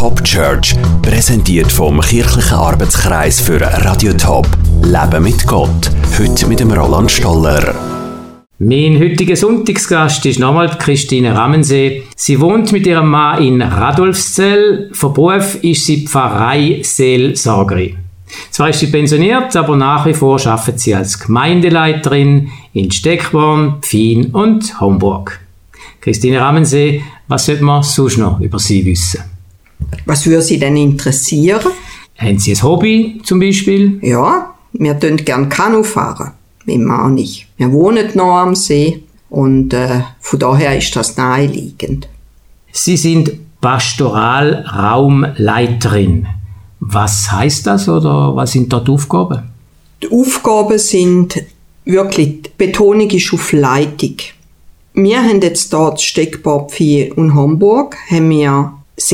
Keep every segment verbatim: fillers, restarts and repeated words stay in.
Top Church, präsentiert vom kirchlichen Arbeitskreis für Radio Top. Leben mit Gott. Heute mit dem Roland Stoller. Mein heutiger Sonntagsgast ist nochmal Christine Ramensee. Sie wohnt mit ihrem Mann in Radolfzell. Von Beruf ist sie Pfarreiseelsorgerin. Zwar ist sie pensioniert, aber nach wie vor arbeitet sie als Gemeindeleiterin in Steckborn, Pfien und Homburg. Christine Ramensee, was sollte man sonst noch über sie wissen? Was würde Sie denn interessieren? Haben Sie ein Hobby zum Beispiel? Ja, wir tun gern Kanu fahren. Mein Mann nicht. Wir wohnen noch am See und äh, von daher ist das naheliegend. Sie sind Pastoralraumleiterin. Was heißt das oder was sind dort die Aufgaben? Die Aufgaben sind wirklich, die Betonung ist auf Leitung. Wir haben jetzt dort Steckborn, Pfien und Homburg, haben wir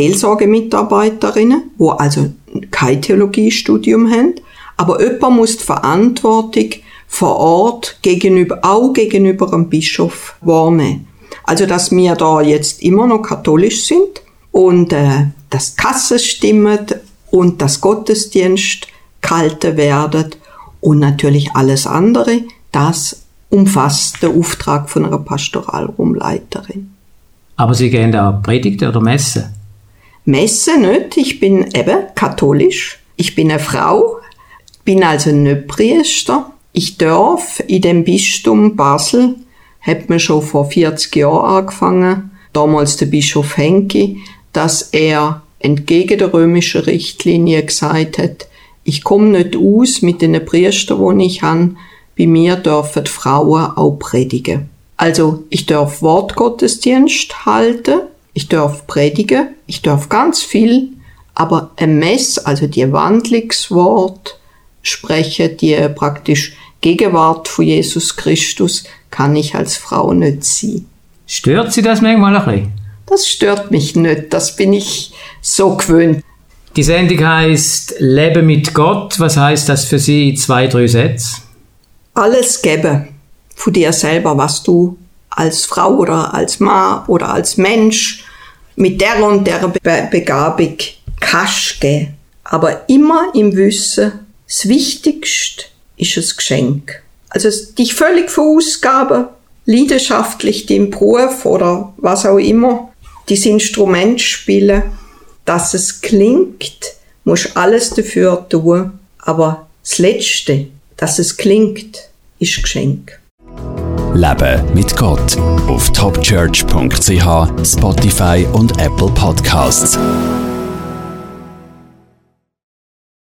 Seelsorgemitarbeiterinnen, die also kein Theologiestudium haben, aber jemand muss die Verantwortung vor Ort gegenüber, auch gegenüber dem Bischof wahrnehmen. Also, dass wir da jetzt immer noch katholisch sind und äh, dass die Kasse stimmt und dass Gottesdienst gehalten werden und natürlich alles andere, das umfasst der Auftrag von einer Pastoralraumleiterin. Aber Sie gehen auch Predigten oder Messen? Messe nicht, ich bin eben katholisch, ich bin eine Frau, bin also nicht Priester. Ich darf in dem Bistum Basel, hat man schon vor vierzig Jahren angefangen, damals der Bischof Henki, dass er entgegen der römischen Richtlinie gesagt hat, ich komme nicht aus mit den Priestern, die ich habe, bei mir dürfen Frauen auch predigen. Also ich darf Wortgottesdienst halten, ich darf predigen, ich darf ganz viel, aber ein Mess, also die Wandlungswort, sprechen, die praktisch Gegenwart von Jesus Christus, kann ich als Frau nicht sein. Stört Sie das manchmal ein bisschen? Das stört mich nicht, das bin ich so gewöhnt. Die Sendung heisst Leben mit Gott. Was heisst das für Sie in zwei, drei Sätzen? Alles geben von dir selber, was du als Frau oder als Mann oder als Mensch mit der und der Be- Begabung kannst geben. Aber immer im Wissen, das Wichtigste ist ein Geschenk. Also dich völlig verausgaben, leidenschaftlich deinen Beruf oder was auch immer, das Instrument spielen, dass es klingt, musst alles dafür tun, aber das Letzte, dass es klingt, ist Geschenk. Leben mit Gott auf topchurch punkt c h, Spotify und Apple Podcasts.